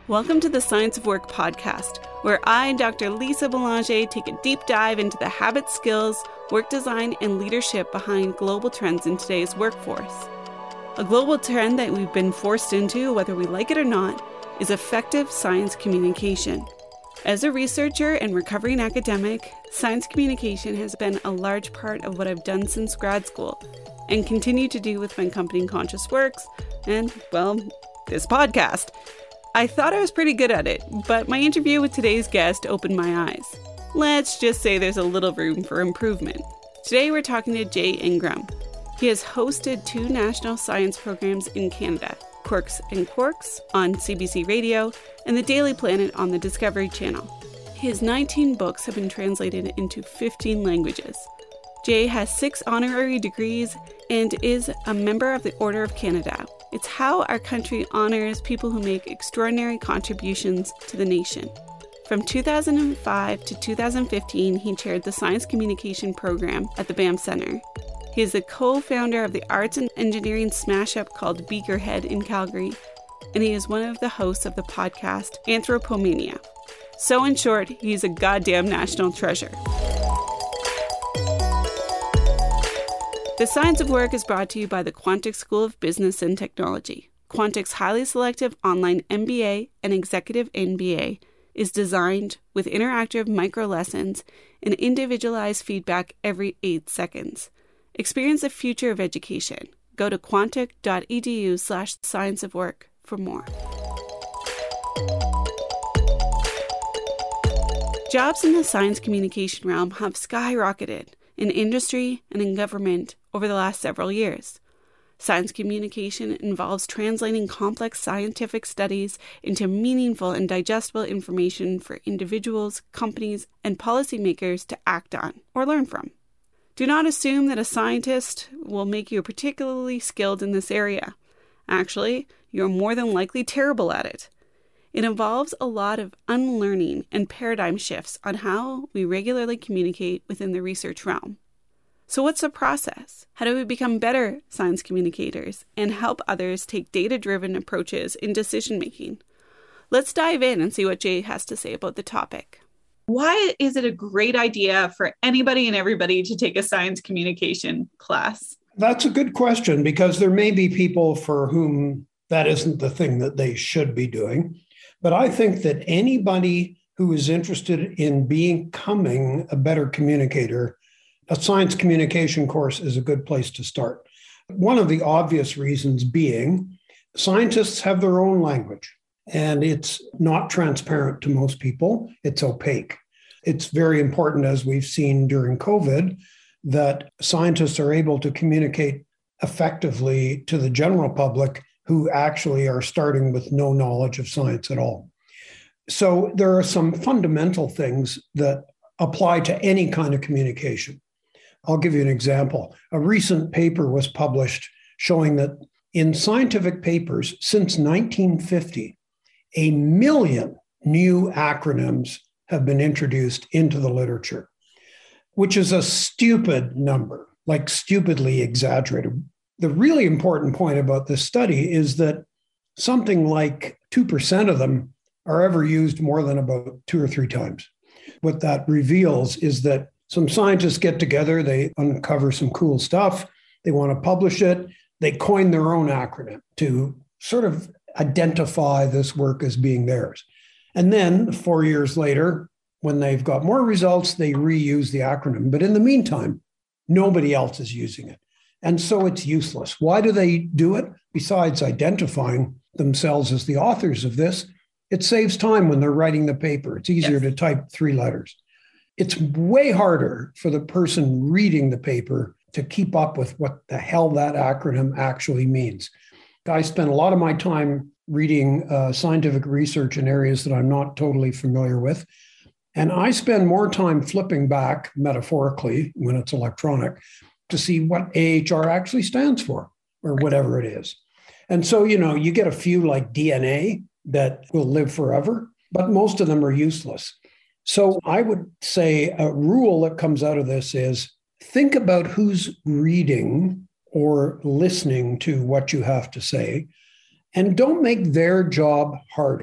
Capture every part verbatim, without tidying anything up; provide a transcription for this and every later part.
Welcome to the Science of Work podcast, where I, Doctor Lisa Belanger, take a deep dive into the habits, skills, work design, and leadership behind global trends in today's workforce. A global trend that we've been forced into, whether we like it or not, is effective science communication. As a researcher and recovering academic, science communication has been a large part of what I've done since grad school and continue to do with my company Conscious Works and, well, this podcast. I thought I was pretty good at it, but my interview with today's guest opened my eyes. Let's just say there's a little room for improvement. Today we're talking to Jay Ingram. He has hosted two national science programs in Canada, Quirks and Quarks on C B C Radio and The Daily Planet on the Discovery Channel. His nineteen books have been translated into fifteen languages. Jay has six honorary degrees and is a member of the Order of Canada. It's how our country honors people who make extraordinary contributions to the nation. From two thousand five to two thousand fifteen, he chaired the Science Communication Program at the Banff Centre. He is the co-founder of the arts and engineering smash-up called Beakerhead in Calgary, and he is one of the hosts of the podcast Anthropomania. So in short, he's a goddamn national treasure. The Science of Work is brought to you by the Quantic School of Business and Technology. Quantic's highly selective online M B A and executive M B A is designed with interactive micro lessons and individualized feedback every eight seconds. Experience the future of education. Go to quantic.edu slash science of work for more. Jobs in the science communication realm have skyrocketed in industry and in government over the last several years. Science communication involves translating complex scientific studies into meaningful and digestible information for individuals, companies, and policymakers to act on or learn from. Do not assume that a scientist will make you particularly skilled in this area. Actually, you're more than likely terrible at it. It involves a lot of unlearning and paradigm shifts on how we regularly communicate within the research realm. So what's the process? How do we become better science communicators and help others take data-driven approaches in decision-making? Let's dive in and see what Jay has to say about the topic. Why is it a great idea for anybody and everybody to take a science communication class? That's a good question, because there may be people for whom that isn't the thing that they should be doing. But I think that anybody who is interested in becoming a better communicator, a science communication course is a good place to start. One of the obvious reasons being scientists have their own language, and it's not transparent to most people. It's opaque. It's very important, as we've seen during COVID, that scientists are able to communicate effectively to the general public who actually are starting with no knowledge of science at all. So there are some fundamental things that apply to any kind of communication. I'll give you an example. A recent paper was published showing that in scientific papers since nineteen fifty, a million new acronyms have been introduced into the literature, which is a stupid number, like stupidly exaggerated. The really important point about this study is that something like two percent of them are ever used more than about two or three times. What that reveals is that some scientists get together, they uncover some cool stuff, they want to publish it, they coin their own acronym to sort of identify this work as being theirs. And then four years later, when they've got more results, they reuse the acronym. But in the meantime, nobody else is using it. And so it's useless. Why do they do it? Besides identifying themselves as the authors of this, it saves time when they're writing the paper. It's easier yes. to type three letters. It's way harder for the person reading the paper to keep up with what the hell that acronym actually means. I spend a lot of my time reading uh, scientific research in areas that I'm not totally familiar with. And I spend more time flipping back, metaphorically, when it's electronic, to see what A H R actually stands for, or whatever it is. And so, you know, you get a few like D N A that will live forever, but most of them are useless. So I would say a rule that comes out of this is think about who's reading or listening to what you have to say, and don't make their job harder.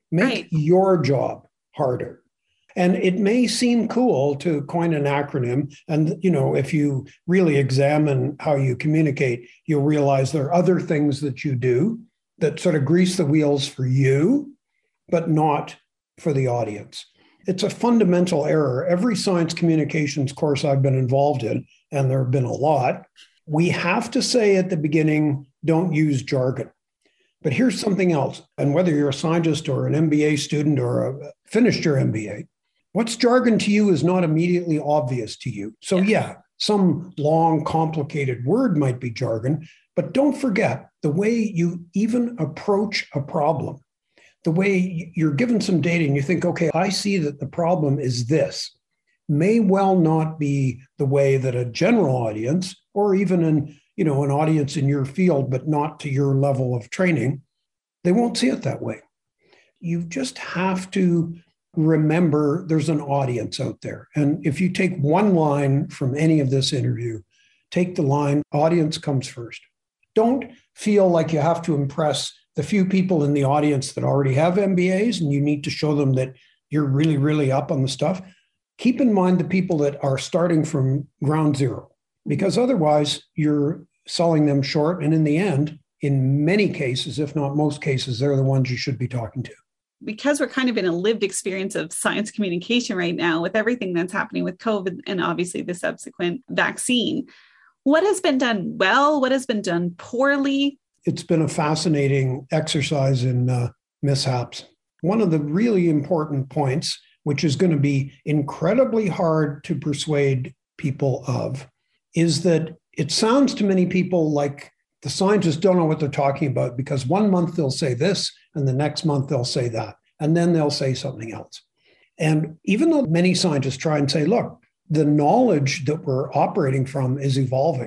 Make right. your job harder. And it may seem cool to coin an acronym. And, you know, if you really examine how you communicate, you'll realize there are other things that you do that sort of grease the wheels for you, but not for the audience. It's a fundamental error. Every science communications course I've been involved in, and there have been a lot, we have to say at the beginning, don't use jargon. But here's something else. And whether you're a scientist or an M B A student or a, finished your M B A, what's jargon to you is not immediately obvious to you. So yeah. yeah, some long, complicated word might be jargon, but don't forget the way you even approach a problem, the way you're given some data and you think, okay, I see that the problem is this, may well not be the way that a general audience or even an, you know, an audience in your field, but not to your level of training, they won't see it that way. You just have to remember there's an audience out there. And if you take one line from any of this interview, take the line, audience comes first. Don't feel like you have to impress the few people in the audience that already have M B As and you need to show them that you're really, really up on the stuff. Keep in mind the people that are starting from ground zero, because otherwise you're selling them short. And in the end, in many cases, if not most cases, they're the ones you should be talking to. Because we're kind of in a lived experience of science communication right now with everything that's happening with COVID and obviously the subsequent vaccine, what has been done well? What has been done poorly? It's been a fascinating exercise in uh, mishaps. One of the really important points, which is going to be incredibly hard to persuade people of, is that it sounds to many people like the scientists don't know what they're talking about, because one month they'll say this and the next month they'll say that, and then they'll say something else. And even though many scientists try and say, look, the knowledge that we're operating from is evolving.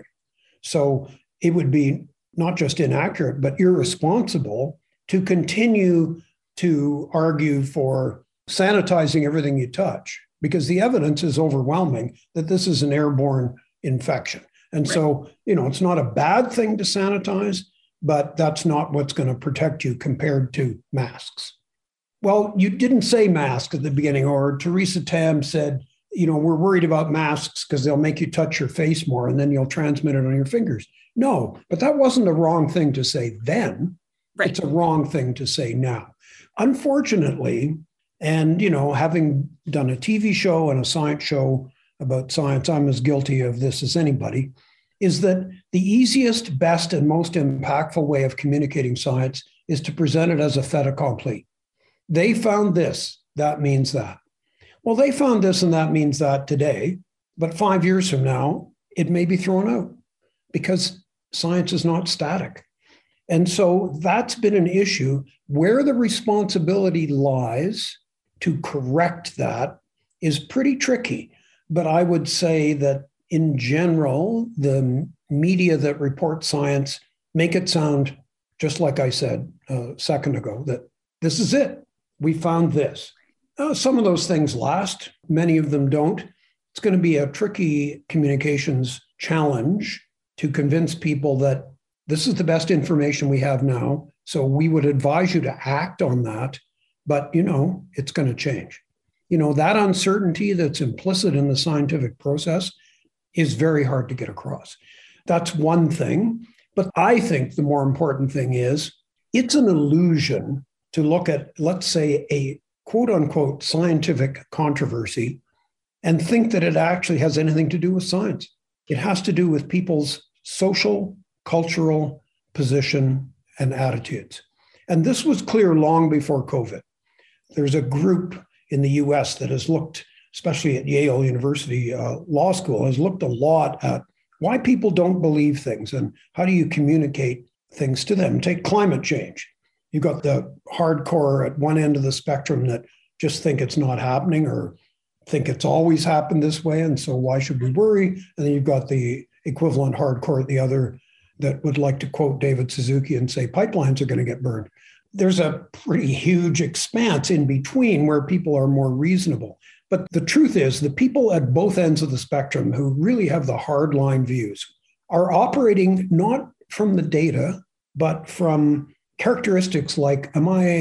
So it would be not just inaccurate, but irresponsible to continue to argue for sanitizing everything you touch, because the evidence is overwhelming that this is an airborne infection. And right. so, you know, it's not a bad thing to sanitize, but that's not what's going to protect you compared to masks. Well, you didn't say mask at the beginning, or Theresa Tam said, you know, we're worried about masks because they'll make you touch your face more and then you'll transmit it on your fingers. No, but that wasn't a wrong thing to say then. Right. It's a wrong thing to say now. Unfortunately, and, you know, having done a T V show and a science show about science, I'm as guilty of this as anybody, is that the easiest, best, and most impactful way of communicating science is to present it as a fait accompli. They found this, that means that. Well, they found this and that means that today, but five years from now, it may be thrown out because science is not static. And so that's been an issue. Where the responsibility lies to correct that is pretty tricky. But I would say that in general, the media that report science make it sound just like I said a second ago, that this is it. We found this. Uh, some of those things last. Many of them don't. It's going to be a tricky communications challenge to convince people that this is the best information we have now. So we would advise you to act on that. But, you know, it's going to change. You know, that uncertainty that's implicit in the scientific process is very hard to get across. That's one thing. But I think the more important thing is it's an illusion to look at, let's say, a quote unquote scientific controversy and think that it actually has anything to do with science. It has to do with people's social, cultural position and attitudes. And this was clear long before COVID. There's a group in the U S that has looked, especially at Yale University uh, Law School, has looked a lot at why people don't believe things and how do you communicate things to them. Take climate change. You've got the hardcore at one end of the spectrum that just think it's not happening or think it's always happened this way, and so why should we worry? And then you've got the equivalent hardcore at the other that would like to quote David Suzuki and say pipelines are going to get burned. There's a pretty huge expanse in between where people are more reasonable. But the truth is the people at both ends of the spectrum who really have the hardline views are operating not from the data, but from characteristics like, am I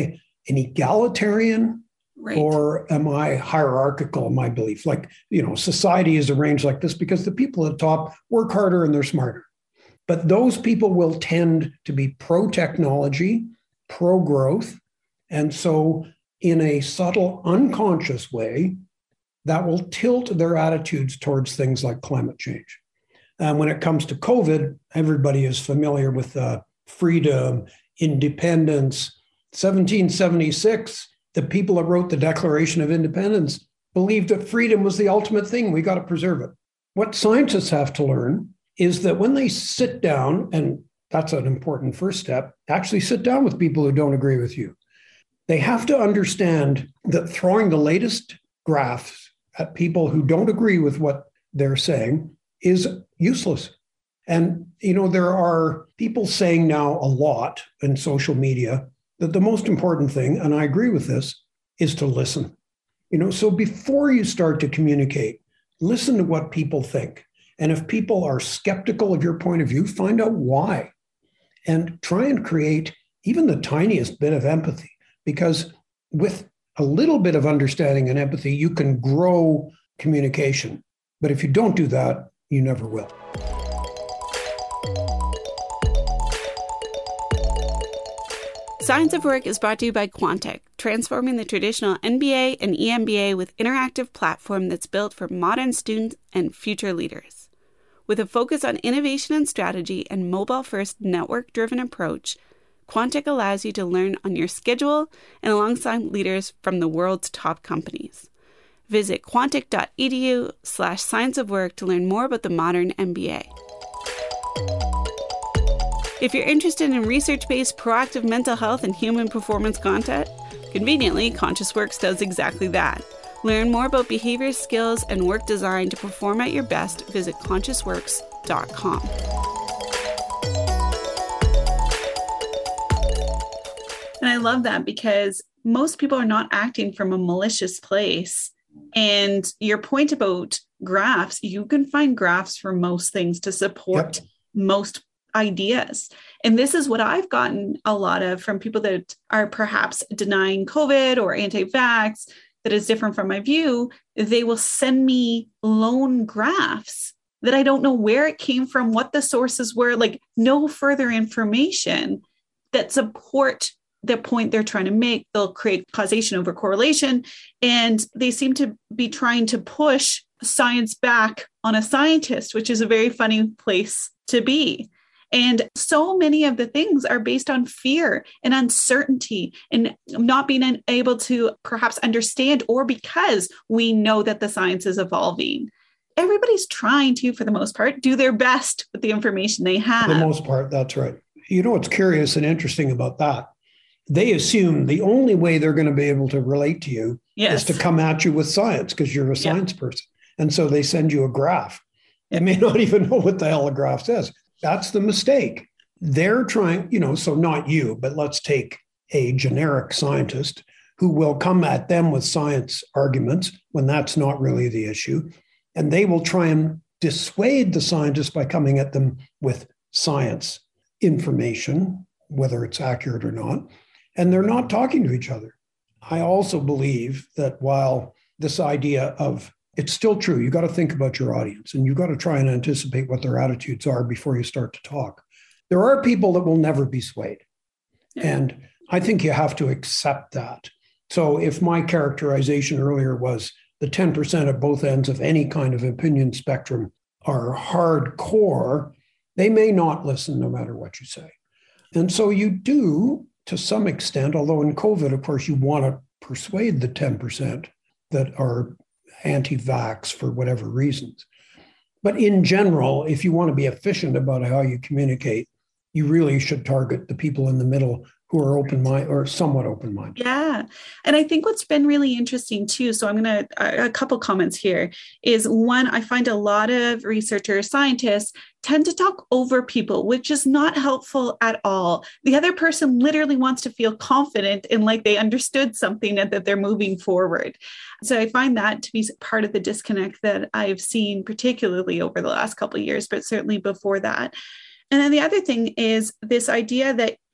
an egalitarian Right. or am I hierarchical in my belief? Like, you know, society is arranged like this because the people at the top work harder and they're smarter. But those people will tend to be pro-technology, pro-growth. And so in a subtle, unconscious way, that will tilt their attitudes towards things like climate change. And when it comes to COVID, everybody is familiar with uh, freedom, independence. seventeen seventy-six, the people that wrote the Declaration of Independence believed that freedom was the ultimate thing. We got to preserve it. What scientists have to learn is that when they sit down, and that's an important first step, actually sit down with people who don't agree with you. They have to understand that throwing the latest graphs at people who don't agree with what they're saying is useless. And, you know, there are people saying now a lot in social media that the most important thing, and I agree with this, is to listen. You know, so before you start to communicate, listen to what people think. And if people are skeptical of your point of view, find out why. And try and create even the tiniest bit of empathy, because with a little bit of understanding and empathy, you can grow communication. But if you don't do that, you never will. Science of Work is brought to you by Quantic, transforming the traditional N B A and E M B A with interactive platform that's built for modern students and future leaders. With a focus on innovation and strategy and mobile-first network-driven approach, Quantic allows you to learn on your schedule and alongside leaders from the world's top companies. Visit quantic.edu slash science of work to learn more about the modern M B A. If you're interested in research-based proactive mental health and human performance content, conveniently, Conscious Works does exactly that. Learn more about behavior skills and work design to perform at your best. Visit conscious works dot com. And I love that because most people are not acting from a malicious place. And your point about graphs, you can find graphs for most things to support yep. most ideas. And this is what I've gotten a lot of from people that are perhaps denying COVID or anti-vax that is different from my view. They will send me lone graphs that I don't know where it came from, what the sources were, like no further information that support the point they're trying to make. They'll create causation over correlation. And they seem to be trying to push science back on a scientist, which is a very funny place to be. And so many of the things are based on fear and uncertainty and not being able to perhaps understand, or because we know that the science is evolving. Everybody's trying to, for the most part, do their best with the information they have. For the most part, that's right. You know what's curious and interesting about that? They assume the only way they're going to be able to relate to you yes. is to come at you with science because you're a science yep. person. And so they send you a graph. They may not even know what the hell a graph says. That's the mistake. They're trying, you know, so not you, but let's take a generic scientist who will come at them with science arguments when that's not really the issue. And they will try and dissuade the scientist by coming at them with science information, whether it's accurate or not. And they're not talking to each other. I also believe that while this idea of it's still true, you got to think about your audience and you got to try and anticipate what their attitudes are before you start to talk. There are people that will never be swayed. Yeah. And I think you have to accept that. So if my characterization earlier was the ten percent at both ends of any kind of opinion spectrum are hardcore, they may not listen no matter what you say. And so you do, to some extent, although in COVID, of course, you want to persuade the ten percent that are anti-vax for whatever reasons. But in general, if you want to be efficient about how you communicate, you really should target the people in the middle who are open-minded or somewhat open-minded. Yeah. And I think what's been really interesting too, so I'm going to, a couple comments here, is one, I find a lot of researchers, scientists tend to talk over people, which is not helpful at all. The other person literally wants to feel confident and like they understood something and that they're moving forward. So I find that to be part of the disconnect that I've seen, particularly over the last couple of years, but certainly before that. And then the other thing is this idea that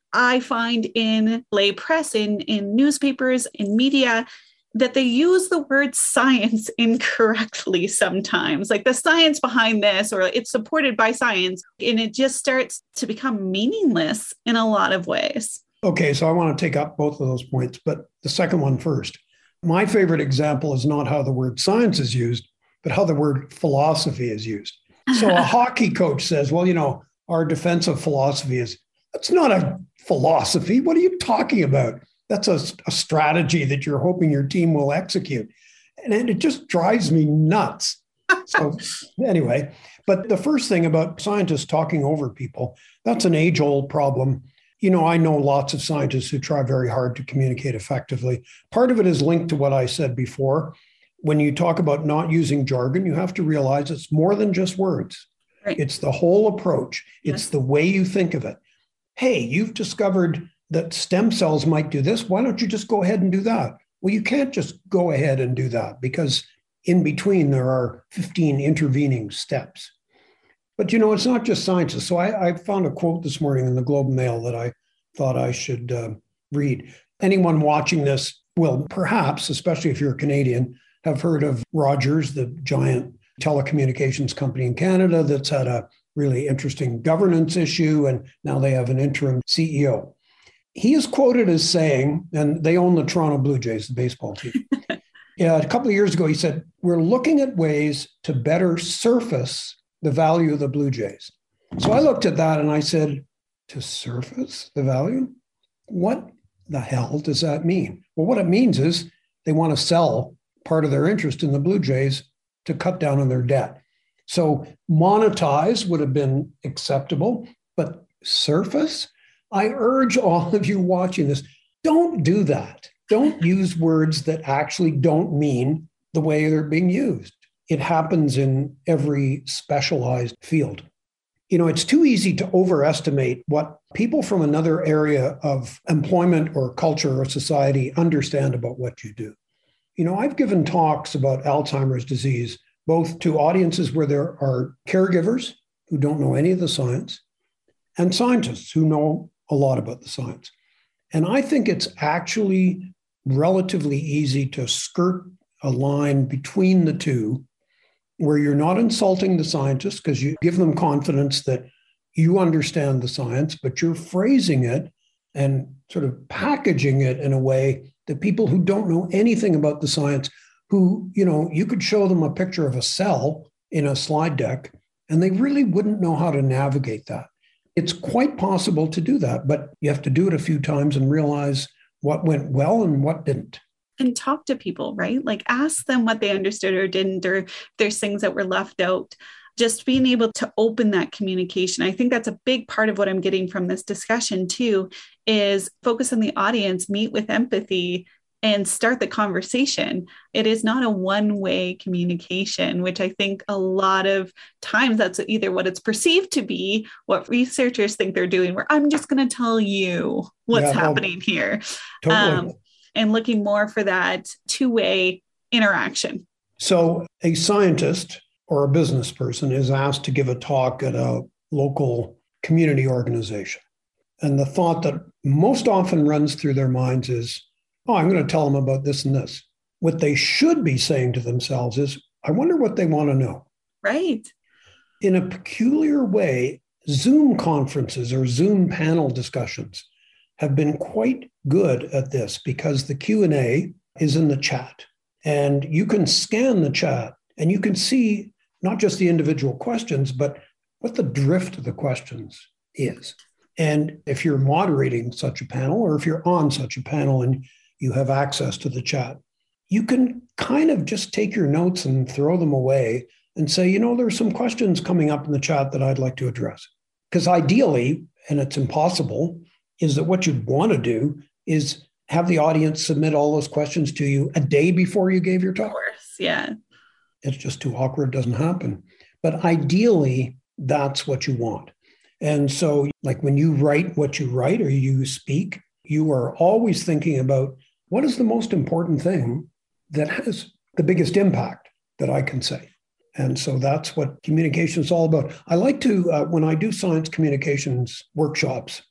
I find in lay press, in, in newspapers, in media, that they use the word science incorrectly sometimes, like the science behind this, or it's supported by science, and it just starts to become meaningless in a lot of ways. Okay, so I want to take up both of those points, but the second one first. My favorite example is not how the word science is used, but how the word philosophy is used. So a hockey coach says, well, you know, our defensive philosophy is, that's not a philosophy. What are you talking about? That's a, a strategy that you're hoping your team will execute. And it just drives me nuts. So anyway, but the first thing about scientists talking over people, that's an age-old problem. You know, I know lots of scientists who try very hard to communicate effectively. Part of it is linked to what I said before. When you talk about not using jargon, you have to realize it's more than just words. Right. It's the whole approach. It's yes. the way you think of it. Hey, you've discovered that stem cells might do this. Why don't you just go ahead and do that? Well, you can't just go ahead and do that because in between there are fifteen intervening steps. But, you know, it's not just scientists. So I, I found a quote this morning in the Globe and Mail that I thought I should uh, read. Anyone watching this will perhaps, especially if you're a Canadian, have heard of Rogers, the giant telecommunications company in Canada that's had a really interesting governance issue, and now they have an interim C E O. He is quoted as saying, and they own the Toronto Blue Jays, the baseball team. Yeah, a couple of years ago, he said, we're looking at ways to better surface the value of the Blue Jays. So I looked at that and I said, to surface the value? What the hell does that mean? Well, what it means is they want to sell part of their interest in the Blue Jays to cut down on their debt. So monetize would have been acceptable, but surface? I urge all of you watching this, don't do that. Don't use words that actually don't mean the way they're being used. It happens in every specialized field. You know, it's too easy to overestimate what people from another area of employment or culture or society understand about what you do. You know, I've given talks about Alzheimer's disease, both to audiences where there are caregivers who don't know any of the science and scientists who know a lot about the science. And I think it's actually relatively easy to skirt a line between the two where you're not insulting the scientists because you give them confidence that you understand the science, but you're phrasing it and sort of packaging it in a way that people who don't know anything about the science, who, you know, you could show them a picture of a cell in a slide deck and they really wouldn't know how to navigate that. It's quite possible to do that, but you have to do it a few times and realize what went well and what didn't. And talk to people, right? Like ask them what they understood or didn't, or if there's things that were left out. Just being able to open that communication. I think that's a big part of what I'm getting from this discussion too, is focus on the audience, meet with empathy, and start the conversation. It is not a one-way communication, which I think a lot of times that's either what it's perceived to be, what researchers think they're doing, where I'm just going to tell you what's yeah, happening well, here. Totally. Um, and looking more for that two-way interaction. So a scientist or a business person is asked to give a talk at a local community organization. And the thought that most often runs through their minds is, oh, I'm going to tell them about this and this. What they should be saying to themselves is, I wonder what they want to know. Right. In a peculiar way, Zoom conferences or Zoom panel discussions have been quite good at this because the Q and A is in the chat. And you can scan the chat and you can see not just the individual questions, but what the drift of the questions is. And if you're moderating such a panel, or if you're on such a panel and you have access to the chat, you can kind of just take your notes and throw them away and say, you know, there's some questions coming up in the chat that I'd like to address. Because ideally, and it's impossible, is that what you'd want to do is have the audience submit all those questions to you a day before you gave your talk. Of course, yeah. It's just too awkward. It doesn't happen. But ideally, that's what you want. And so like when you write what you write or you speak, you are always thinking about what is the most important thing that has the biggest impact that I can say. And so that's what communication is all about. I like to, uh, when I do science communications workshops,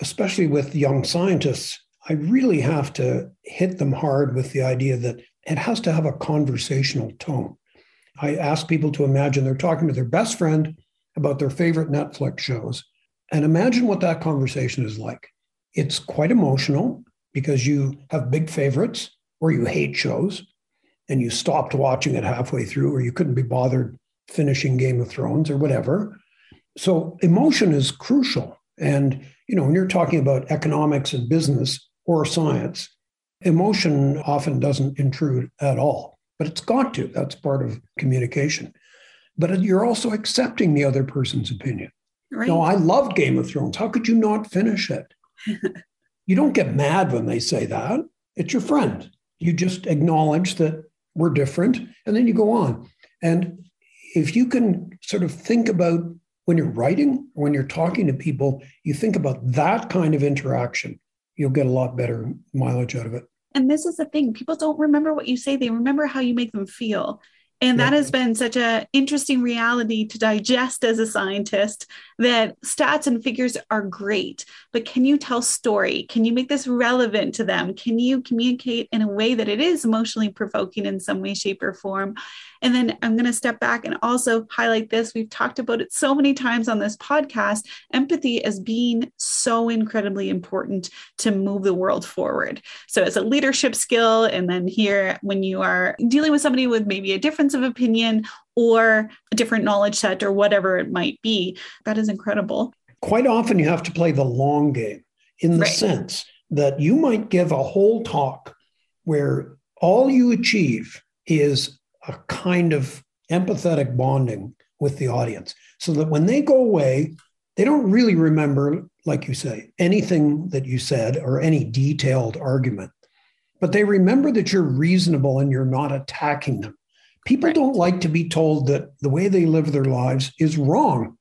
especially with young scientists, I really have to hit them hard with the idea that it has to have a conversational tone. I ask people to imagine they're talking to their best friend about their favorite Netflix shows, and imagine what that conversation is like. It's quite emotional because you have big favorites or you hate shows and you stopped watching it halfway through, or you couldn't be bothered finishing Game of Thrones or whatever. So emotion is crucial. And, you know, when you're talking about economics and business or science, emotion often doesn't intrude at all, but it's got to. That's part of communication. But you're also accepting the other person's opinion. Right. No, I loved Game of Thrones. How could you not finish it? You don't get mad when they say that. It's your friend. You just acknowledge that we're different, and then you go on. And if you can sort of think about when you're writing, or when you're talking to people, you think about that kind of interaction, you'll get a lot better mileage out of it. And this is the thing. People don't remember what you say. They remember how you make them feel. And that has been such an interesting reality to digest as a scientist, that stats and figures are great, but can you tell story? Can you make this relevant to them? Can you communicate in a way that it is emotionally provoking in some way, shape, or form? And then I'm going to step back and also highlight this. We've talked about it so many times on this podcast, empathy as being so incredibly important to move the world forward. So as a leadership skill, and then here when you are dealing with somebody with maybe a difference of opinion or a different knowledge set or whatever it might be, that is incredible. Quite often you have to play the long game in the right. sense that you might give a whole talk where all you achieve is a kind of empathetic bonding with the audience, so that when they go away, they don't really remember, like you say, anything that you said or any detailed argument, but they remember that you're reasonable and you're not attacking them. People right. don't like to be told that the way they live their lives is wrong.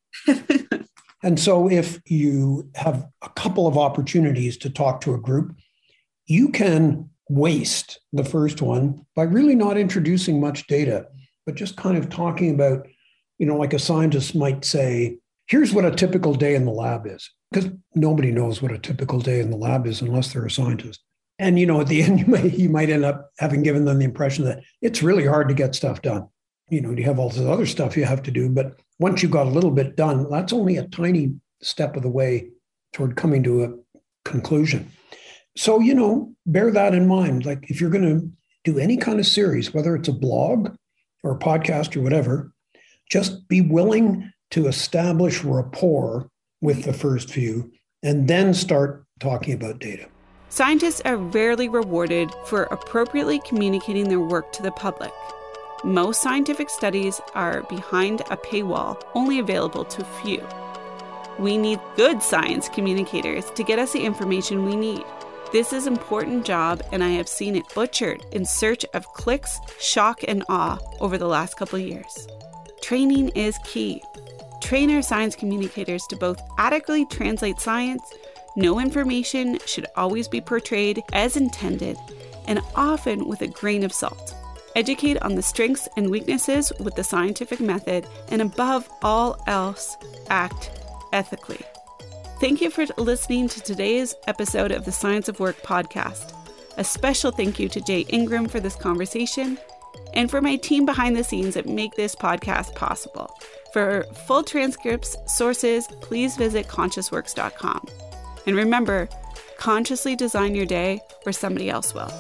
And so if you have a couple of opportunities to talk to a group, you can waste the first one by really not introducing much data, but just kind of talking about, you know, like a scientist might say, here's what a typical day in the lab is, because nobody knows what a typical day in the lab is unless they're a scientist. And, you know, at the end, you might, you might end up having given them the impression that it's really hard to get stuff done. You know, you have all this other stuff you have to do, but once you got a little bit done, that's only a tiny step of the way toward coming to a conclusion. So, you know, bear that in mind. Like if you're going to do any kind of series, whether it's a blog or a podcast or whatever, just be willing to establish rapport with the first few and then start talking about data. Scientists are rarely rewarded for appropriately communicating their work to the public. Most scientific studies are behind a paywall, only available to few. We need good science communicators to get us the information we need. This is an important job, and I have seen it butchered in search of clicks, shock, and awe over the last couple of years. Training is key. Train our science communicators to both adequately translate science. No information should always be portrayed as intended, and often with a grain of salt. Educate on the strengths and weaknesses with the scientific method, and above all else, act ethically. Thank you for listening to today's episode of the Science of Work podcast. A special thank you to Jay Ingram for this conversation, and for my team behind the scenes that make this podcast possible. For full transcripts, sources, please visit conscious works dot com. And remember, consciously design your day, or somebody else will.